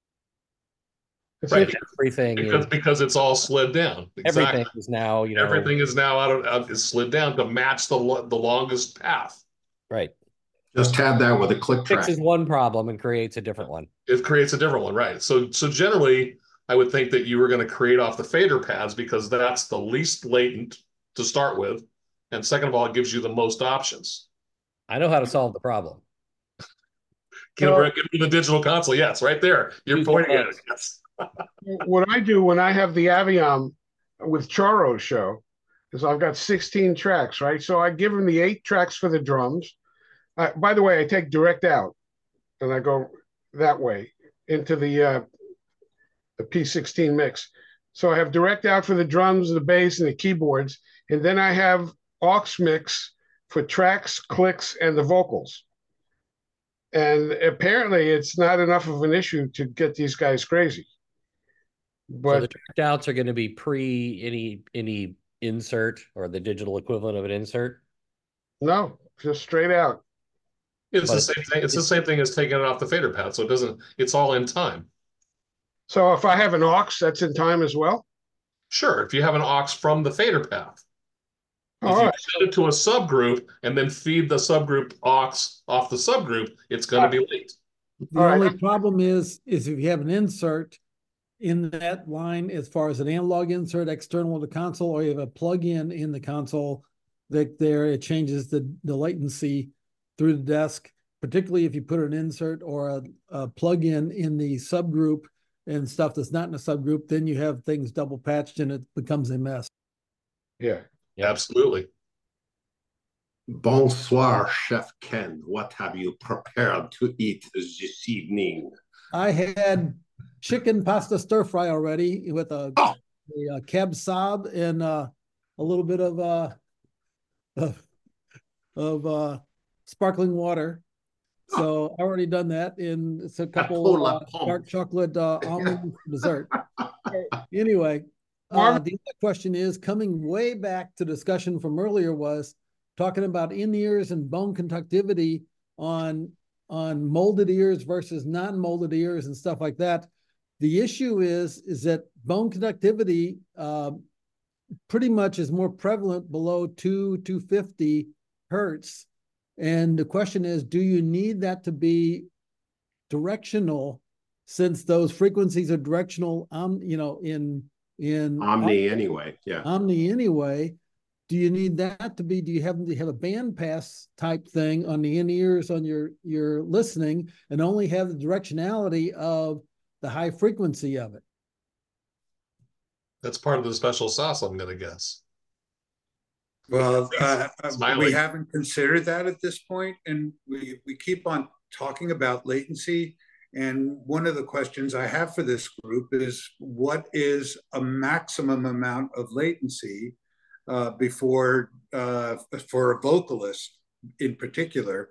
Right. Everything because it's all slid down. Exactly. Everything is now, everything is now is slid down to match the longest path. Right. Just add that with a click track. Fixes one problem and creates a different one. It creates a different one, right? So generally, I would think that you were going to create off the fader paths because that's the least latent to start with, and second of all, it gives you the most options. I know how to solve the problem. Give me the digital console. Yes, right there. You're pointing at it. Yes. What I do when I have the Aviom with Choro's show is I've got 16 tracks, right? So I give him the 8 tracks for the drums. By the way, I take direct out and I go that way into the P16 mix. So I have direct out for the drums, the bass, and the keyboards. And then I have aux mix for tracks, clicks, and the vocals. And apparently it's not enough of an issue to get these guys crazy. But so the tracked outs are going to be pre any insert or the digital equivalent of an insert? No, just straight out. It's the same thing. It's the same thing as taking it off the fader path. So it doesn't, it's all in time. So if I have an aux, that's in time as well? Sure. If you have an aux from the fader path. If you send it to a subgroup and then feed the subgroup aux off the subgroup, it's going to be late. The only problem is if you have an insert in that line, as far as an analog insert external to the console, or you have a plug-in in the console, that there it changes the latency through the desk, particularly if you put an insert or a plug-in in the subgroup and stuff that's not in a subgroup, then you have things double patched and it becomes a mess. Yeah. Absolutely. Bonsoir, Chef Ken. What have you prepared to eat this evening? I had chicken pasta stir fry already with a keb sab and a little bit of sparkling water. So I already done that, and it's a couple dark chocolate almond dessert. Anyway, the other question is, coming way back to discussion from earlier, was talking about in-ears and bone conductivity on molded ears versus non-molded ears and stuff like that. The issue is that bone conductivity pretty much is more prevalent below 250 hertz. And the question is, do you need that to be directional, since those frequencies are directional, in in Omni anyway. Yeah. Omni anyway. Do you need that to be, do you have a band pass type thing on the in-ears on your listening and only have the directionality of the high frequency of it? That's part of the special sauce, I'm going to guess. Well, we haven't considered that at this point, and we keep on talking about latency. And one of the questions I have for this group is, what is a maximum amount of latency before for a vocalist in particular,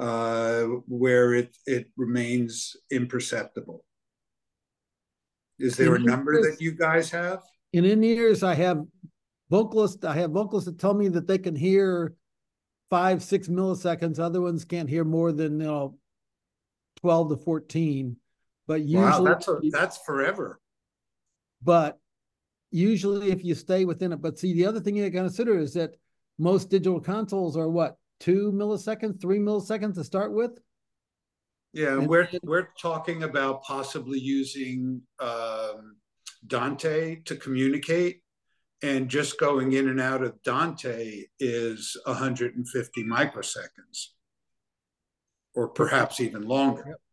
where it remains imperceptible? Is there a number that you guys have? In ears, I have vocalists that tell me that they can hear 5-6 milliseconds. Other ones can't hear more than 12 to 14. But usually, wow, that's forever. But usually, if you stay within it, but see, the other thing you got to consider is that most digital consoles are what, 2 milliseconds, 3 milliseconds to start with. Yeah, and we're talking about possibly using Dante to communicate, and just going in and out of Dante is 150 microseconds, or perhaps even longer. Yep.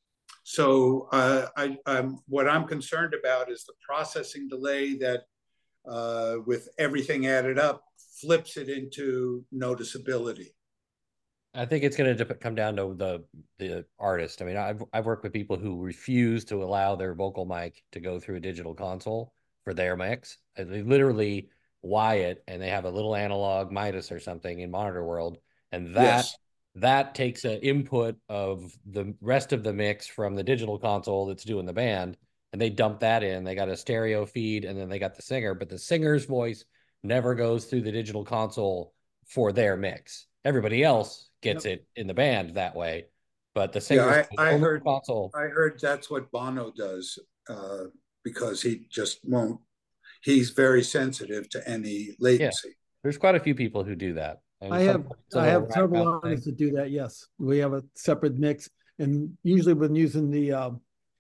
So what I'm concerned about is the processing delay that, with everything added up, flips it into noticeability. I think it's going to come down to the artist. I mean, I've worked with people who refuse to allow their vocal mic to go through a digital console for their mix. They literally wire it, and they have a little analog Midas or something in Monitor World, and that takes an input of the rest of the mix from the digital console that's doing the band, and they dump that in. They got a stereo feed, and then they got the singer, but the singer's voice never goes through the digital console for their mix. Everybody else gets it in the band that way, but the singer, I heard that's what Bono does, because he just won't. He's very sensitive to any latency. Yeah. There's quite a few people who do that. And I have several artists that do that. Yes, we have a separate mix, and usually when using the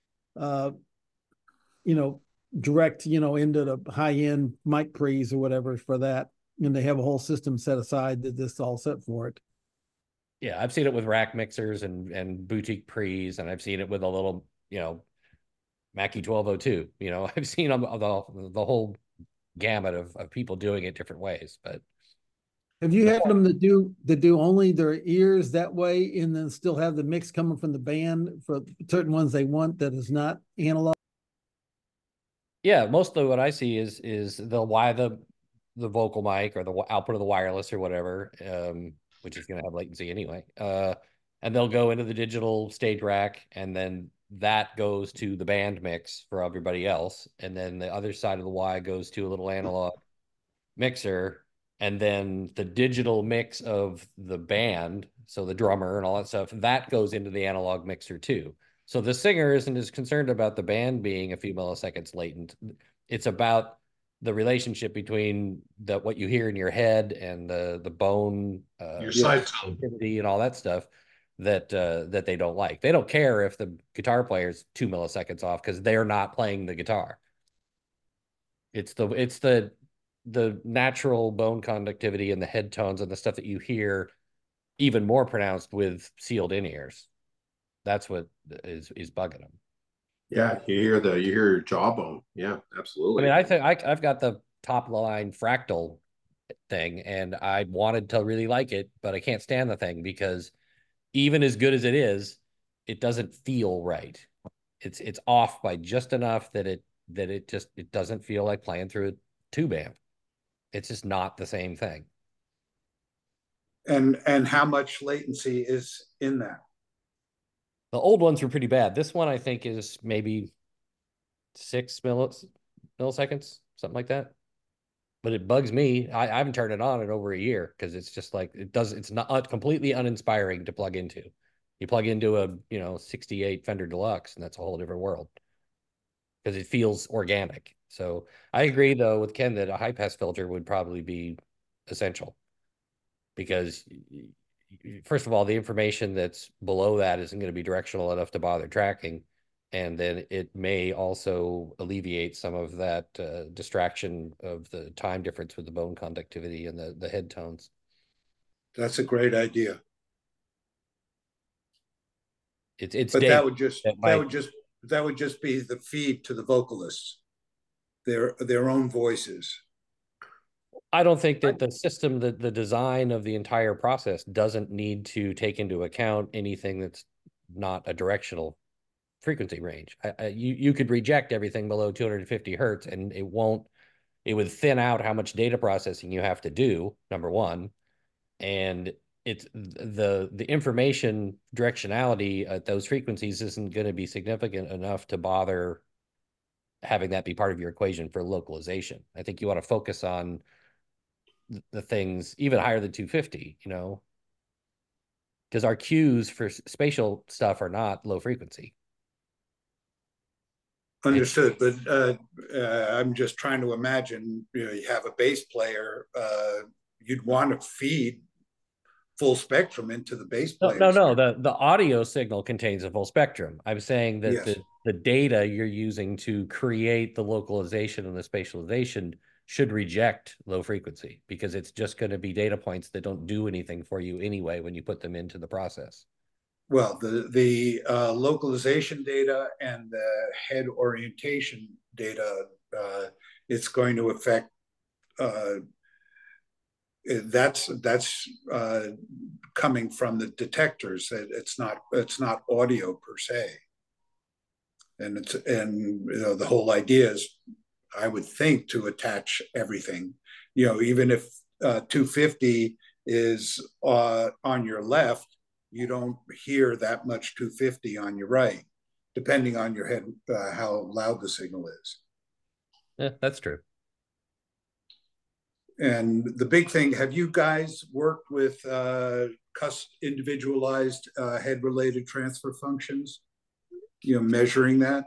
direct into the high end mic pre's or whatever for that, and they have a whole system set aside that this is all set for it. Yeah, I've seen it with rack mixers and boutique pre's, and I've seen it with a little Mackie 1202. I've seen the whole gamut of people doing it different ways. But have you had them that do only their ears that way, and then still have the mix coming from the band for certain ones they want that is not analog? Yeah, mostly what I see is they'll wire the vocal mic or the output of the wireless or whatever, which is going to have latency anyway. And they'll go into the digital stage rack, and then that goes to the band mix for everybody else. And then the other side of the Y goes to a little analog mixer. And then the digital mix of the band, so the drummer and all that stuff, that goes into the analog mixer too. So the singer isn't as concerned about the band being a few milliseconds latent. It's about the relationship between what you hear in your head and the bone, your side tone, and all that stuff that they don't like. They don't care if the guitar player's 2 milliseconds off, because they're not playing the guitar. It's the natural bone conductivity and the head tones and the stuff that you hear even more pronounced with sealed in ears. That's what is bugging them. Yeah, you hear your jawbone. Yeah, absolutely. I mean, I think I've got the top line Fractal thing, and I wanted to really like it, but I can't stand the thing because even as good as it is, it doesn't feel right. It's off by just enough that it doesn't feel like playing through a tube amp. It's just not the same thing. And how much latency is in that? The old ones were pretty bad. This one I think is maybe 6 milliseconds, something like that. But it bugs me. I haven't turned it on in over a year because it's just like it's not completely uninspiring to plug into. You plug into a 68 Fender Deluxe, and that's a whole different world because it feels organic. So I agree though with Ken that a high pass filter would probably be essential, because first of all, the information that's below that isn't going to be directional enough to bother tracking. And then it may also alleviate some of that distraction of the time difference with the bone conductivity and the head tones. That's a great idea. It's but that would just be the feed to the vocalists, their own voices. I don't think that the system, the design of the entire process doesn't need to take into account anything that's not a directional frequency range. You could reject everything below 250 hertz and it would thin out how much data processing you have to do, number one. And it's the information directionality at those frequencies isn't going to be significant enough to bother having that be part of your equation for localization. I think you want to focus on the things even higher than 250, you know, because our cues for spatial stuff are not low frequency. Understood, but I'm just trying to imagine, you know, you have a bass player, you'd want to feed full spectrum into the bass player. No. The audio signal contains a full spectrum. I'm saying that yes, the data you're using to create the localization and the spatialization should reject low frequency, because it's just going to be data points that don't do anything for you anyway when you put them into the process. Well, the localization data and the head orientation data, it's going to affect. That's coming from the detectors. It's not audio per se, and you know, the whole idea is, I would think, to attach everything. You know, even if 250 is on your left, you don't hear that much 250 on your right, depending on your head, how loud the signal is. Yeah, that's true. And the big thing, have you guys worked with individualized head-related transfer functions? You know, measuring that?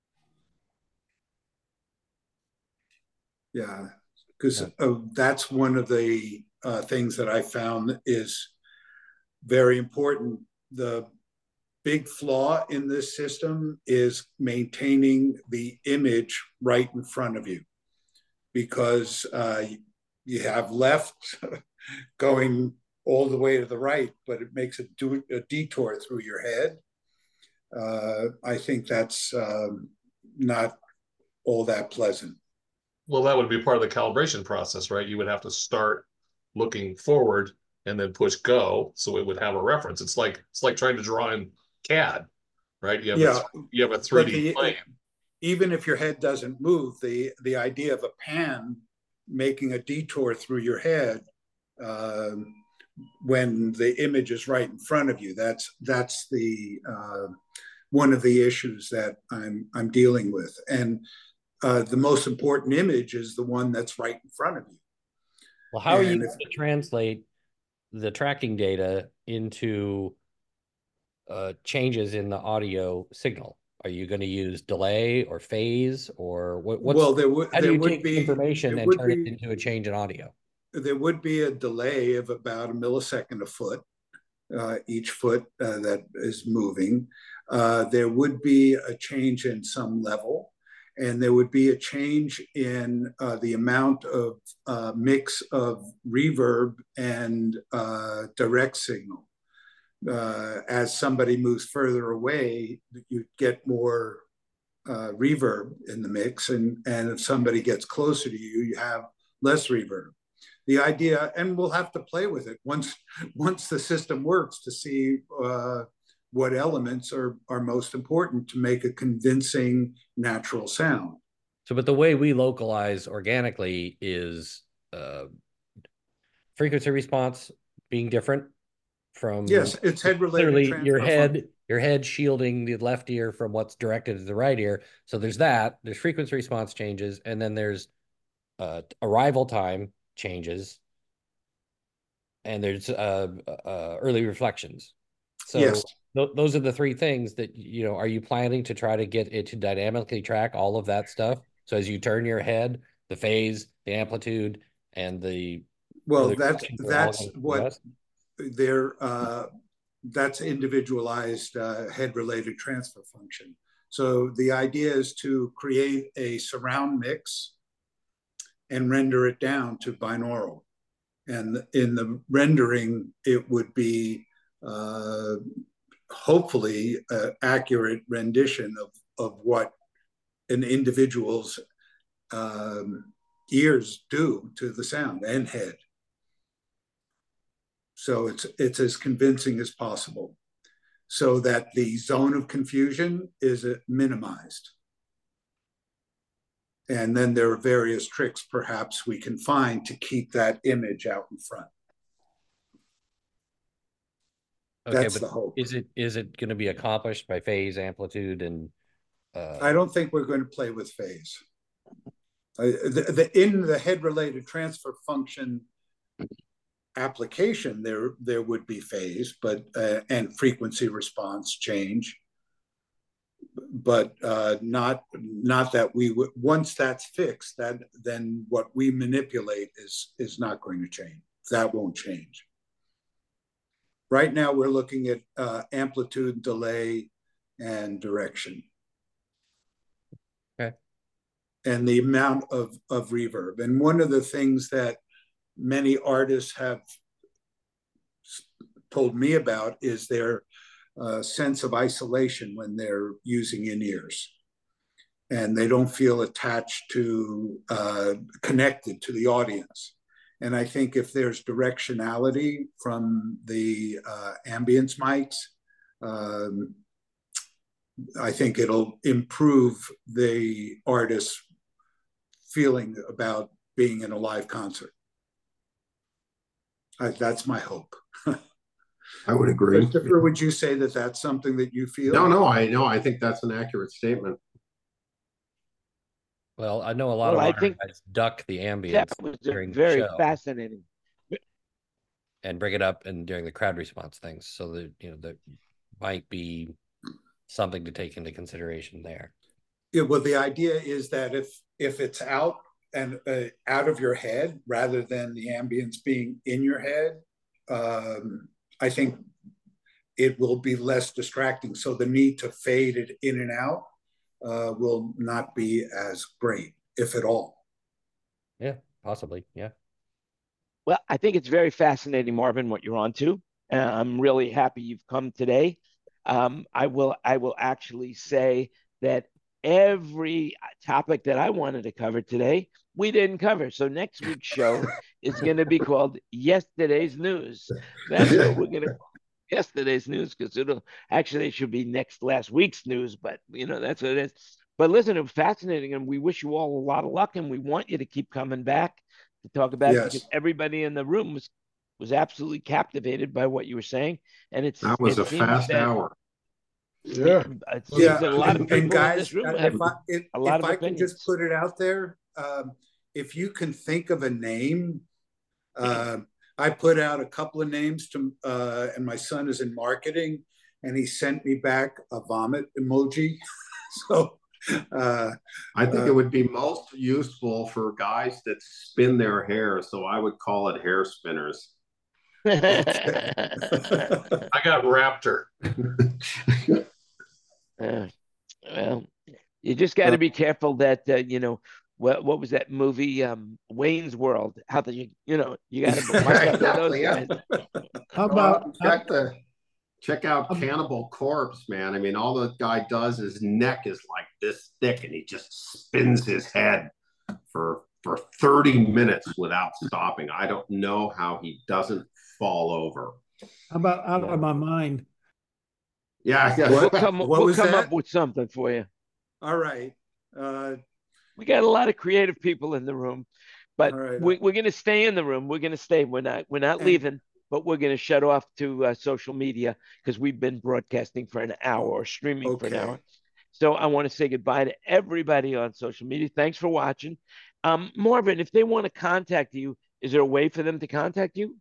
Yeah, because that's one of the things that I found is very important. The big flaw in this system is maintaining the image right in front of you, because you have left going all the way to the right, but it makes a detour through your head. I think that's not all that pleasant. Well, that would be part of the calibration process, right? You would have to start looking forward and then push go, so it would have a reference. It's like trying to draw in CAD, right? You have a 3D plane. Even if your head doesn't move, the idea of a pan making a detour through your head when the image is right in front of you, that's the one of the issues that I'm dealing with. And the most important image is the one that's right in front of you. Well, how are you going to translate the tracking data into changes in the audio signal? Are you going to use delay or phase, or what's, well, how do you take the information and turn it into a change in audio? There would be a delay of about a millisecond a foot, each foot that is moving. There would be a change in some level, and there would be a change in the amount of mix of reverb and direct signal. As somebody moves further away, you get more reverb in the mix, and if somebody gets closer to you, you have less reverb. The idea, and we'll have to play with it once the system works to see what elements are most important to make a convincing natural sound. So, but the way we localize organically is frequency response being different from, yes, it's head related. Clearly, your head shielding the left ear from what's directed to the right ear. So there's frequency response changes, and then there's arrival time changes, and there's early reflections. So yes, those are the three things that, you know, are you planning to try to get it to dynamically track all of that stuff? So as you turn your head, the phase, the amplitude, and the that's what they're that's individualized head related transfer function. So the idea is to create a surround mix and render it down to binaural. And in the rendering, it would be hopefully an accurate rendition of what an individual's ears do to the sound and head. So it's as convincing as possible, so that the zone of confusion is minimized. And then there are various tricks perhaps we can find to keep that image out in front. Okay, That's but the hope. Is it going to be accomplished by phase, amplitude, and I don't think we're going to play with phase. In the head-related transfer function application, there would be phase, but and frequency response change, but not that we would. Once that's fixed, then what we manipulate is not going to change. That won't change. Right now, we're looking at amplitude, delay, and direction. Okay. And the amount of reverb. And one of the things that many artists have told me about is their sense of isolation when they're using in-ears. And they don't feel attached to, connected to the audience. And I think if there's directionality from the ambience mics, I think it'll improve the artist's feeling about being in a live concert. That's my hope. I would agree. Christopher, would you say that that's something that you feel? No, I think that's an accurate statement. Well, I know a lot of guys duck the ambience that was during very the show fascinating, and bring it up and during the crowd response things. So that that might be something to take into consideration there. Yeah, well, the idea is that if it's out and out of your head rather than the ambience being in your head, I think it will be less distracting. So the need to fade it in and out will not be as great, if at all. Yeah, possibly. Yeah. Well, I think it's very fascinating, Marvin, what you're onto. I'm really happy you've come today. I will actually say that every topic that I wanted to cover today, we didn't cover. So next week's show is going to be called Yesterday's News. That's what we're going to call Yesterday's News, because it should be last week's news, but that's what it is. But listen, it was fascinating, and we wish you all a lot of luck, and we want you to keep coming back to talk about it, because everybody in the room was absolutely captivated by what you were saying. And that was a fast hour. Yeah. It seems that a lot of people guys, in this room have a lot of opinions. If I can just put it out there, if you can think of a name, I put out a couple of names to, and my son is in marketing, and he sent me back a vomit emoji. So I think it would be most useful for guys that spin their hair. So I would call it hair spinners. I got Raptor. Well, you just got to be careful that what was that movie, Wayne's World? How you got to watch out for those guys. How about check out Cannibal Corpse, man. I mean, all the guy does, his neck is like this thick, and he just spins his head for 30 minutes without stopping. I don't know how he doesn't fall over. How about Out of My Mind? Yeah. We'll come up with something for you. All right. We got a lot of creative people in the room, but we're going to stay in the room. We're going to stay. We're not leaving, but we're going to shut off to social media, because we've been broadcasting for an hour or streaming for an hour. So I want to say goodbye to everybody on social media. Thanks for watching. Marvin, if they want to contact you, is there a way for them to contact you?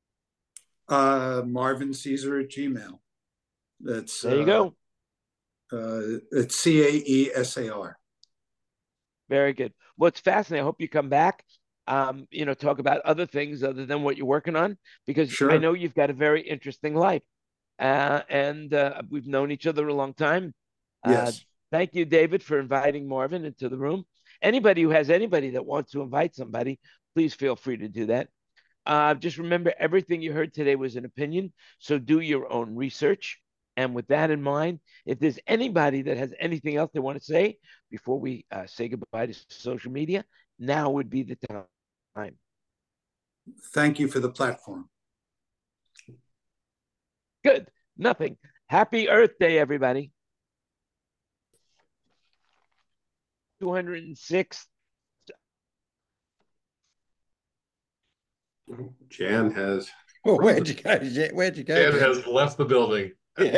Marvin Caesar at Gmail. That's there you go. It's CAESAR. Very good. Well, it's fascinating. I hope you come back. Talk about other things other than what you're working on, because I know you've got a very interesting life. And we've known each other a long time. Yes. Thank you, David, for inviting Marvin into the room. Anybody who has anybody that wants to invite somebody, please feel free to do that. Just remember, everything you heard today was an opinion, so do your own research. And with that in mind, if there's anybody that has anything else they want to say before we say goodbye to social media, now would be the time. Thank you for the platform. Good. Nothing. Happy Earth Day, everybody. 206. Jan has. Oh, where'd you go? Jan has left the building.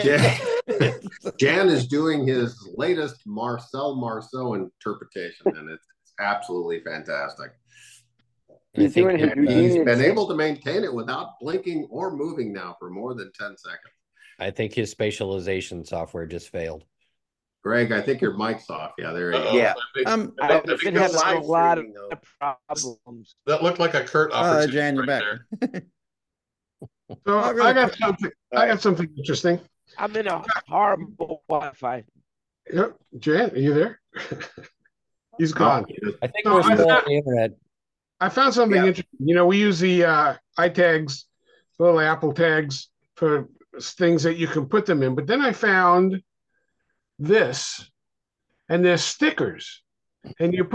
Jan is doing his latest Marcel Marceau interpretation, and it's absolutely fantastic. He's doing his He's been able to maintain it without blinking or moving now for more than 10 seconds. I think his spatialization software just failed. Greg, I think your mic's off. Yeah, there you go. Yeah. I've been having a lot of problems. That looked like a Kurt opportunity. Jan, you're right back. there. So I got something interesting. I'm in a horrible Wi-Fi. Yep. Jan, are you there? He's gone. I think we're still on the internet. I found something interesting. You know, we use the iTags, little Apple tags for things that you can put them in. But then I found this, and there's stickers, and you put